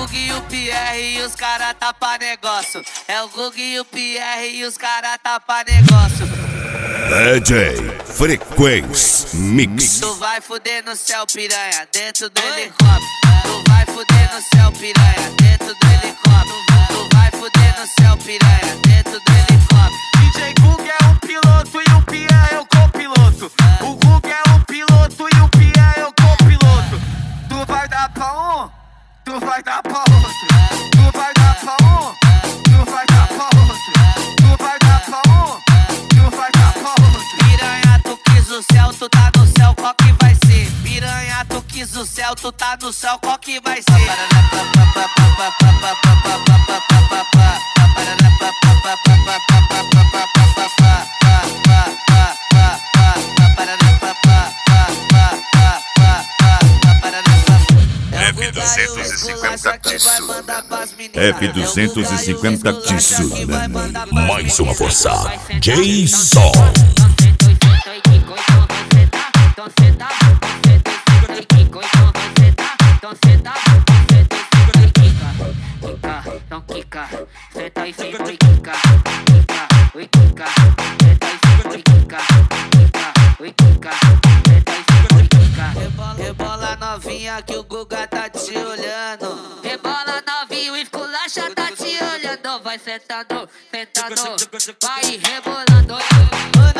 Guga e o Pierre e os cara tá pra negócio. É o Guga e o Pierre e os cara tá pra negócio. DJ Frequência Mix. Tu vai fuder no céu, piranha, dentro do helicóptero. Tu vai fuder no céu, piranha, dentro do helicóptero. Tu vai fuder no céu, piranha, dentro do helicóptero. DJ Guga é o piloto e o Pierre é o copiloto. O Guga é o piloto e o Pierre é o copiloto. Tu vai dar pra um, tu vai dar pra outro. Tu vai dar pra um, tu vai dar pra outro. Tu vai dar pra um, tu vai dar pra outro. Piranha, tu quis o céu, tu tá no céu, qual que vai ser? Piranha, tu quis o céu, tu tá no céu, qual que vai ser? F250 Tsunami. Mais uma força. Jason. Então quica, senta e fica, oi quica, oi quica, senta e fica, oi quica, oi quica, senta e fica, oi quica. Rebola novinha que o Guga tá te olhando. Rebola novinho, o esculacha tá te olhando. Vai sentando, sentando, vai rebolando.